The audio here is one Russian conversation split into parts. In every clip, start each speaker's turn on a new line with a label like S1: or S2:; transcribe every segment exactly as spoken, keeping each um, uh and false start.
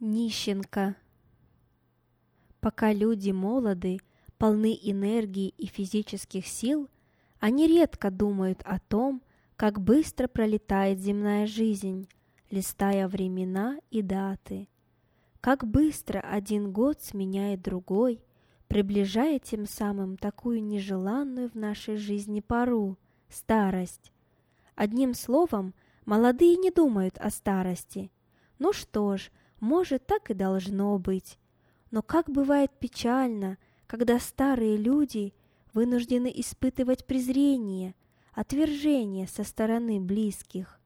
S1: Нищенка. Пока люди молоды, полны энергии и физических сил, они редко думают о том, как быстро пролетает земная жизнь, листая времена и даты. Как быстро один год сменяет другой, приближая тем самым такую нежеланную в нашей жизни пору – старость. Одним словом, молодые не думают о старости. Ну что ж, может, так и должно быть. Но как бывает печально, когда старые люди вынуждены испытывать презрение, отвержение со стороны близких.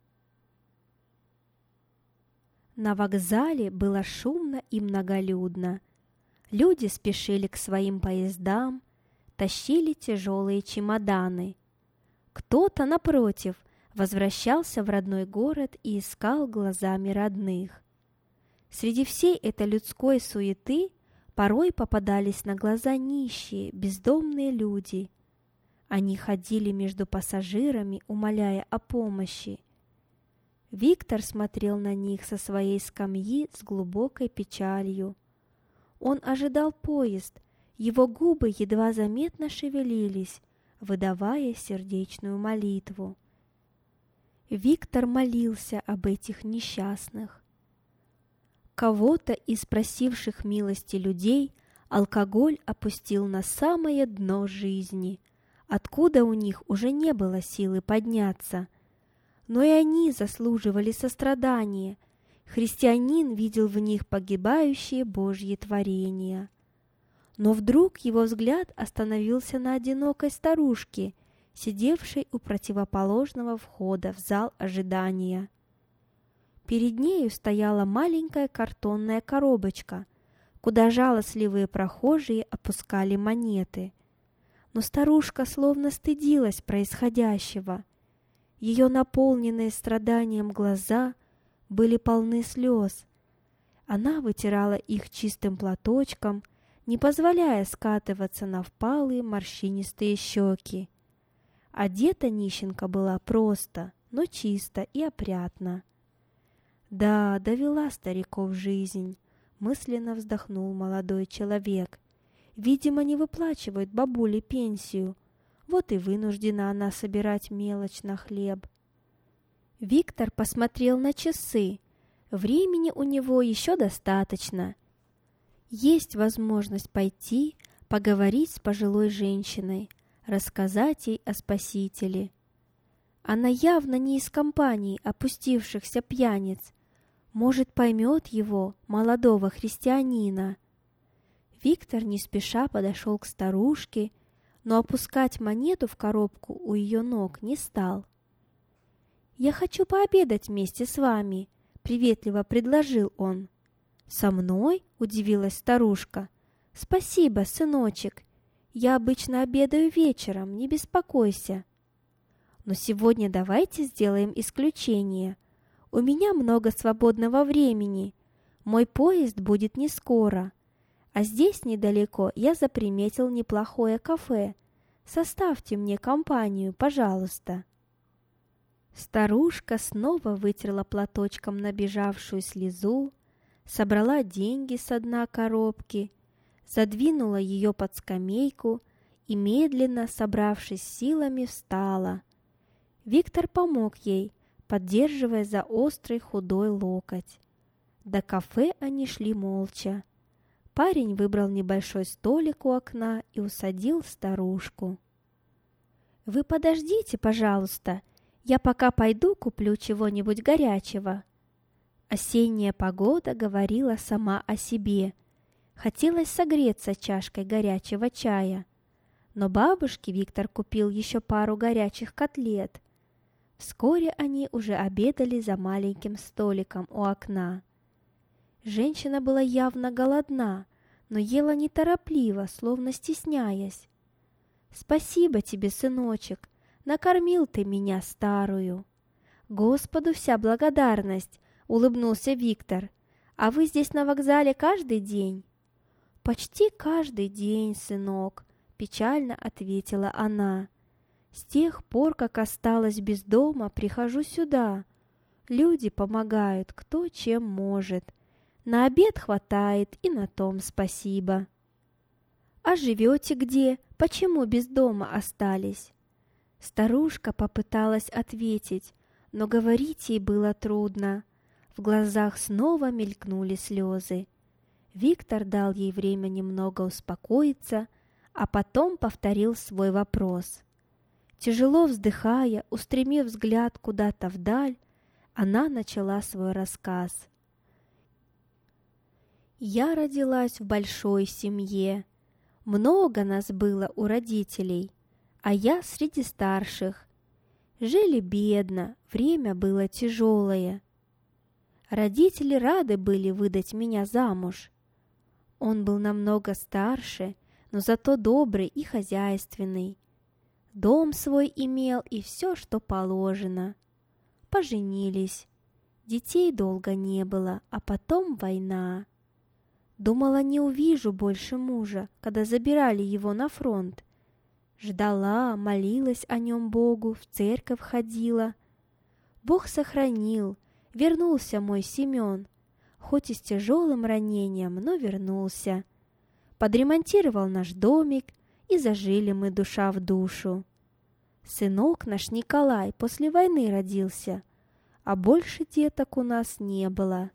S1: На вокзале было шумно и многолюдно. Люди спешили к своим поездам, тащили тяжелые чемоданы. Кто-то, напротив, возвращался в родной город и искал глазами родных. Среди всей этой людской суеты порой попадались на глаза нищие, бездомные люди. Они ходили между пассажирами, умоляя о помощи. Виктор смотрел на них со своей скамьи с глубокой печалью. Он ожидал поезд, его губы едва заметно шевелились, выдавая сердечную молитву. Виктор молился об этих несчастных. Кого-то из просивших милости людей алкоголь опустил на самое дно жизни, откуда у них уже не было силы подняться. Но и они заслуживали сострадания. Христианин видел в них погибающие Божьи творения. Но вдруг его взгляд остановился на одинокой старушке, сидевшей у противоположного входа в зал ожидания. Перед нею стояла маленькая картонная коробочка, куда жалостливые прохожие опускали монеты. Но старушка словно стыдилась происходящего. Ее наполненные страданием глаза были полны слез. Она вытирала их чистым платочком, не позволяя скатываться на впалые морщинистые щеки. Одета нищенка была просто, но чисто и опрятно. «Да, довела стариков жизнь», — мысленно вздохнул молодой человек. «Видимо, не выплачивают бабуле пенсию, вот и вынуждена она собирать мелочь на хлеб». Виктор посмотрел на часы. Времени у него еще достаточно. Есть возможность пойти, поговорить с пожилой женщиной, рассказать ей о Спасителе. Она явно не из компании опустившихся пьяниц. Может, поймет его, молодого христианина. Виктор не спеша подошел к старушке, но опускать монету в коробку у ее ног не стал. «Я хочу пообедать вместе с вами», — приветливо предложил он. «Со мной?» — удивилась старушка. «Спасибо, сыночек. Я обычно обедаю вечером, не беспокойся. Но сегодня давайте сделаем исключение. У меня много свободного времени. Мой поезд будет не скоро. А здесь недалеко я заприметил неплохое кафе. Составьте мне компанию, пожалуйста». Старушка снова вытерла платочком набежавшую слезу, собрала деньги со дна коробки, задвинула ее под скамейку и, медленно, собравшись силами, встала. Виктор помог ей, поддерживая за острый худой локоть. До кафе они шли молча. Парень выбрал небольшой столик у окна и усадил старушку. «Вы подождите, пожалуйста, я пока пойду куплю чего-нибудь горячего». Осенняя погода говорила сама о себе. Хотелось согреться чашкой горячего чая. Но бабушке Виктор купил еще пару горячих котлет. Вскоре они уже обедали за маленьким столиком у окна. Женщина была явно голодна, но ела неторопливо, словно стесняясь. «Спасибо тебе, сыночек, накормил ты меня старую». «Господу вся благодарность», — улыбнулся Виктор. «А вы здесь на вокзале каждый день?» «Почти каждый день, сынок», — печально ответила она. «С тех пор, как осталась без дома, прихожу сюда. Люди помогают, кто чем может. На обед хватает, и на том спасибо. А живете где? Почему без дома остались? Старушка попыталась ответить, но говорить ей было трудно. В глазах снова мелькнули слезы. Виктор дал ей время немного успокоиться, а потом повторил свой вопрос. Тяжело вздыхая, устремив взгляд куда-то вдаль, она начала свой рассказ. «Я родилась в большой семье. Много нас было у родителей, а я среди старших. Жили бедно, время было тяжелое. Родители рады были выдать меня замуж. Он был намного старше, но зато добрый и хозяйственный. Дом свой имел и все, что положено. Поженились. Детей долго не было, а потом война. Думала, не увижу больше мужа, когда забирали его на фронт. Ждала, молилась о нем Богу, в церковь ходила. Бог сохранил, вернулся мой Семен, хоть и с тяжелым ранением, но вернулся. Подремонтировал наш домик, и зажили мы душа в душу. Сынок наш Николай после войны родился, а больше деток у нас не было.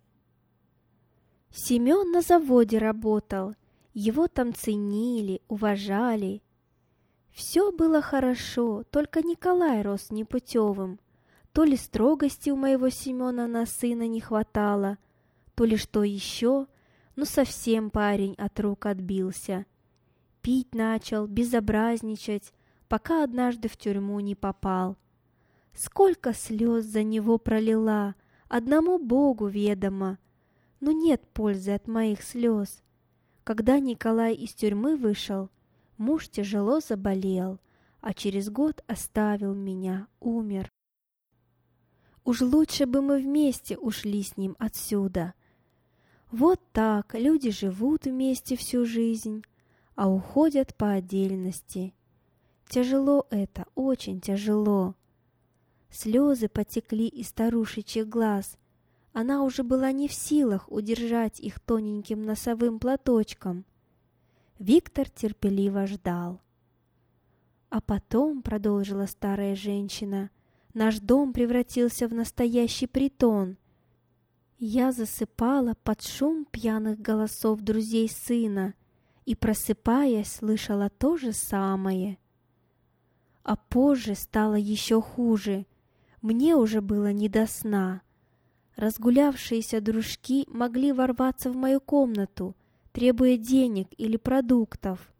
S1: Семен на заводе работал, его там ценили, уважали. Все было хорошо, только Николай рос непутевым. То ли строгости у моего Семена на сына не хватало, то ли что еще, но совсем парень от рук отбился. Пить начал, безобразничать, пока однажды в тюрьму не попал. Сколько слез за него пролила, одному Богу ведомо, но нет пользы от моих слез. Когда Николай из тюрьмы вышел, муж тяжело заболел, а через год оставил меня, умер. Уж лучше бы мы вместе ушли с ним отсюда. Вот так люди живут вместе всю жизнь, а уходят по отдельности. Тяжело это, очень тяжело. Слезы потекли из старушечьих глаз. Она уже была не в силах удержать их тоненьким носовым платочком. Виктор терпеливо ждал. А потом, продолжила старая женщина, наш дом превратился в настоящий притон. Я засыпала под шум пьяных голосов друзей сына и, просыпаясь, слышала то же самое. А позже стало еще хуже. Мне уже было не до сна. Разгулявшиеся дружки могли ворваться в мою комнату, требуя денег или продуктов.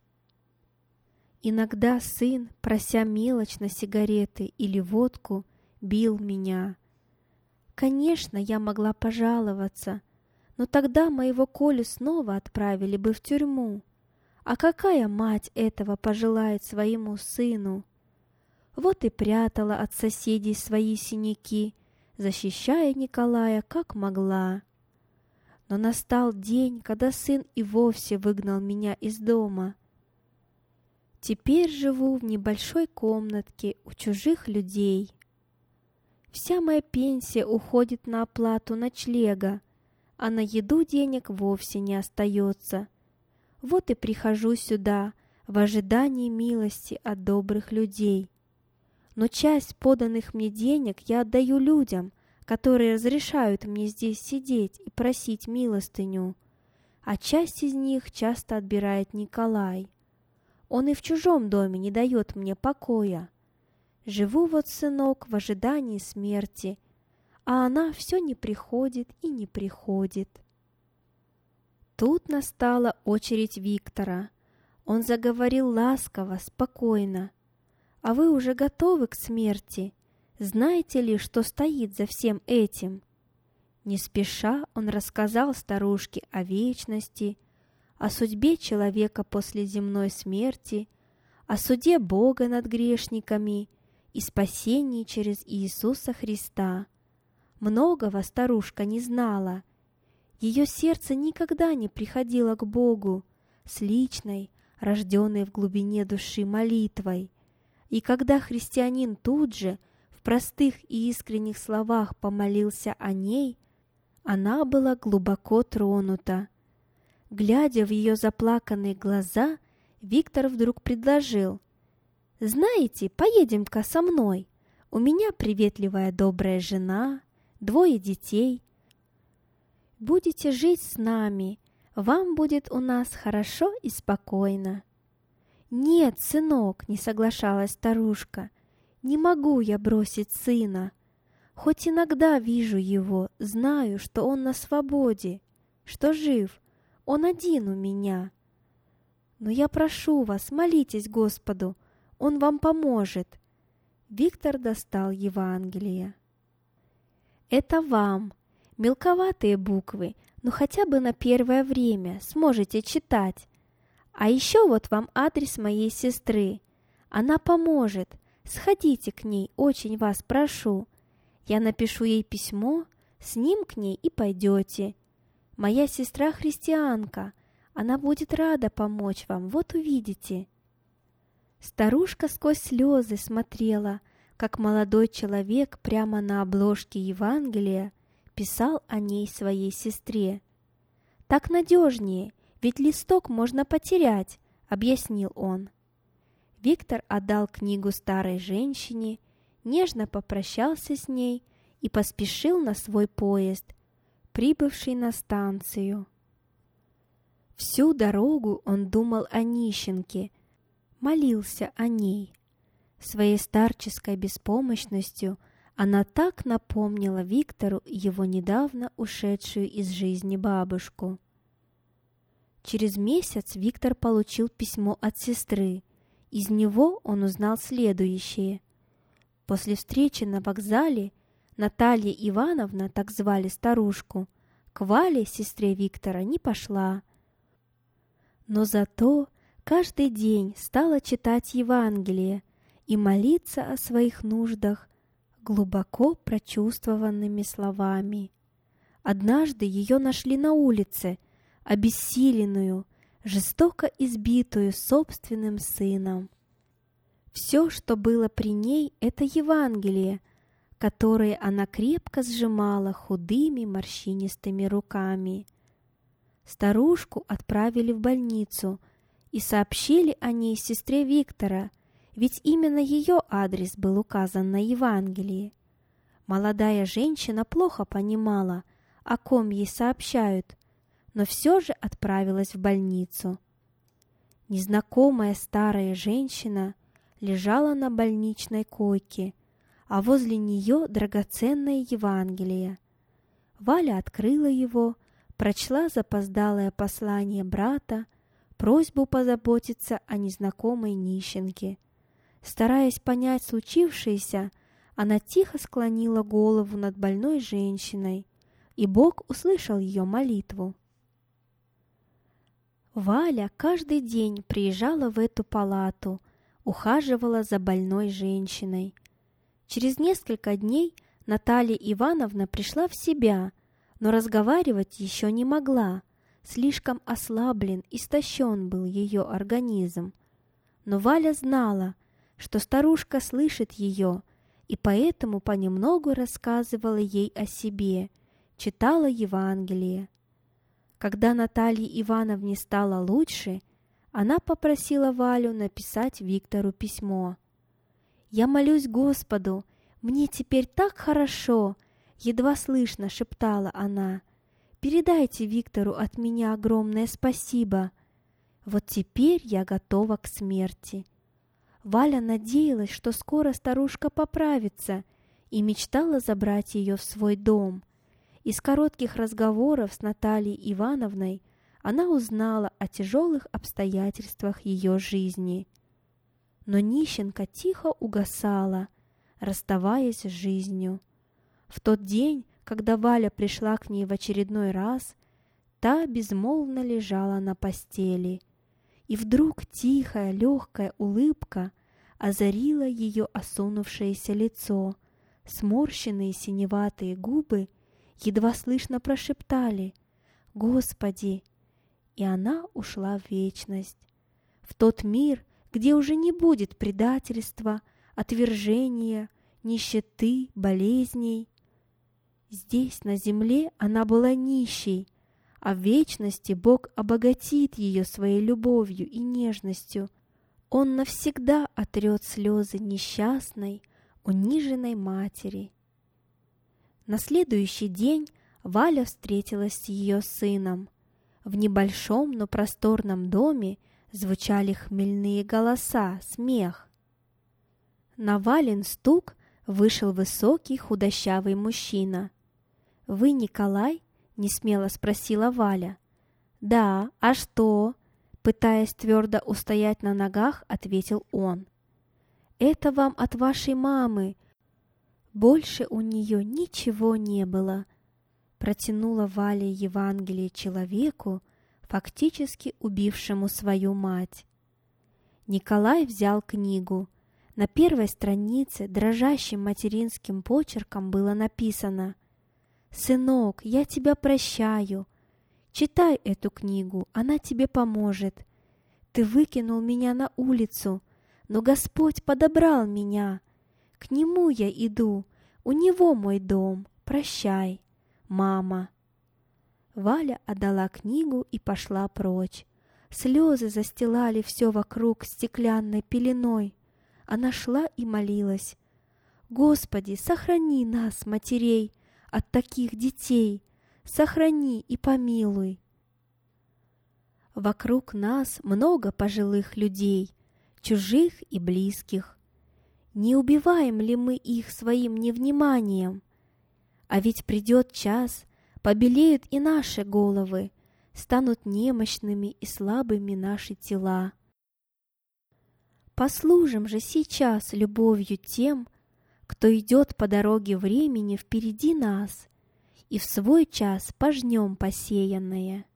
S1: Иногда сын, прося мелочь на сигареты или водку, бил меня. Конечно, я могла пожаловаться, но тогда моего Колю снова отправили бы в тюрьму. А какая мать этого пожелает своему сыну? Вот и прятала от соседей свои синяки, защищая Николая как могла. Но настал день, когда сын и вовсе выгнал меня из дома. Теперь живу в небольшой комнатке у чужих людей. Вся моя пенсия уходит на оплату ночлега, а на еду денег вовсе не остается. Вот и прихожу сюда в ожидании милости от добрых людей. Но часть поданных мне денег я отдаю людям, которые разрешают мне здесь сидеть и просить милостыню, а часть из них часто отбирает Николай. Он и в чужом доме не дает мне покоя. Живу вот, сынок, в ожидании смерти, а она все не приходит и не приходит. Тут настала очередь Виктора. Он заговорил ласково, спокойно. «А вы уже готовы к смерти? Знаете ли, что стоит за всем этим?» Не спеша он рассказал старушке о вечности, о судьбе человека после земной смерти, о суде Бога над грешниками и спасении через Иисуса Христа. Многого старушка не знала. Ее сердце никогда не приходило к Богу с личной, рожденной в глубине души молитвой. И когда христианин тут же, в простых и искренних словах помолился о ней, Она была глубоко тронута. Глядя в ее заплаканные глаза, Виктор вдруг предложил: «Знаете, поедем-ка со мной. У меня приветливая добрая жена, двое детей. Будете жить с нами, вам будет у нас хорошо и спокойно». «Нет, сынок», — не соглашалась старушка, — «не могу я бросить сына. Хоть иногда вижу его, знаю, что он на свободе, что жив, он один у меня. Но я прошу вас, молитесь Господу, он вам поможет». Виктор достал Евангелие. «Это вам. Мелковатые буквы, но хотя бы на первое время сможете читать. А еще вот вам адрес моей сестры. Она поможет. Сходите к ней, очень вас прошу. Я напишу ей письмо, с ним к ней и пойдете. Моя сестра христианка, она будет рада помочь вам, вот увидите». Старушка сквозь слезы смотрела, как молодой человек прямо на обложке Евангелия писал о ней своей сестре. «Так надежнее, ведь листок можно потерять», — объяснил он. Виктор отдал книгу старой женщине, нежно попрощался с ней и поспешил на свой поезд, прибывший на станцию. Всю дорогу он думал о нищенке, молился о ней. Своей старческой беспомощностью она так напомнила Виктору его недавно ушедшую из жизни бабушку. Через месяц Виктор получил письмо от сестры. Из него он узнал следующее. После встречи на вокзале Наталья Ивановна, так звали старушку, к Вале, сестре Виктора, не пошла. Но зато каждый день стала читать Евангелие и молиться о своих нуждах глубоко прочувствованными словами. Однажды ее нашли на улице, обессиленную, жестоко избитую собственным сыном. Все, что было при ней, это Евангелие, которое она крепко сжимала худыми морщинистыми руками. Старушку отправили в больницу и сообщили о ней сестре Виктора, ведь именно ее адрес был указан на Евангелии. Молодая женщина плохо понимала, о ком ей сообщают, но все же отправилась в больницу. Незнакомая старая женщина лежала на больничной койке, а возле нее драгоценное Евангелие. Валя открыла его, прочла запоздалое послание брата, просьбу позаботиться о незнакомой нищенке. Стараясь понять случившееся, она тихо склонила голову над больной женщиной, и Бог услышал ее молитву. Валя каждый день приезжала в эту палату, ухаживала за больной женщиной. Через несколько дней Наталья Ивановна пришла в себя, но разговаривать еще не могла. Слишком ослаблен, истощен был ее организм. Но Валя знала, что старушка слышит ее, и поэтому понемногу рассказывала ей о себе, читала Евангелие. Когда Наталье Ивановне стало лучше, она попросила Валю написать Виктору письмо. «Я молюсь Господу, мне теперь так хорошо», — едва слышно шептала она. «Передайте Виктору от меня огромное спасибо. Вот теперь я готова к смерти». Валя надеялась, что скоро старушка поправится, и мечтала забрать ее в свой дом. Из коротких разговоров с Натальей Ивановной она узнала о тяжелых обстоятельствах ее жизни. Но нищенка тихо угасала, расставаясь с жизнью. В тот день, когда Валя пришла к ней в очередной раз, та безмолвно лежала на постели. И вдруг тихая, легкая улыбка озарила ее осунувшееся лицо, сморщенные синеватые губы едва слышно прошептали «Господи!», и она ушла в вечность, в тот мир, где уже не будет предательства, отвержения, нищеты, болезней. Здесь, на земле, она была нищей, а в вечности Бог обогатит ее своей любовью и нежностью. Он навсегда отрет слезы несчастной, униженной матери. На следующий день Валя встретилась с ее сыном. В небольшом, но просторном доме звучали хмельные голоса, смех. На Валин стук вышел высокий худощавый мужчина. «Вы Николай?» — несмело спросила Валя. «Да, а что?» — пытаясь твердо устоять на ногах, ответил он. «Это вам от вашей мамы. Больше у нее ничего не было», — протянула Валя Евангелие человеку, фактически убившему свою мать. Николай взял книгу. На первой странице дрожащим материнским почерком было написано: «Сынок, я тебя прощаю. Читай эту книгу, она тебе поможет. Ты выкинул меня на улицу, но Господь подобрал меня. К Нему я иду, у Него мой дом. Прощай, мама». Валя отдала книгу и пошла прочь. Слезы застилали все вокруг стеклянной пеленой. Она шла и молилась: «Господи, сохрани нас, матерей, от таких детей, сохрани и помилуй». Вокруг нас много пожилых людей, чужих и близких. Не убиваем ли мы их своим невниманием? А ведь придет час, побелеют и наши головы, станут немощными и слабыми наши тела. Послужим же сейчас любовью тем, кто идет по дороге времени впереди нас, и в свой час пожнем посеянное.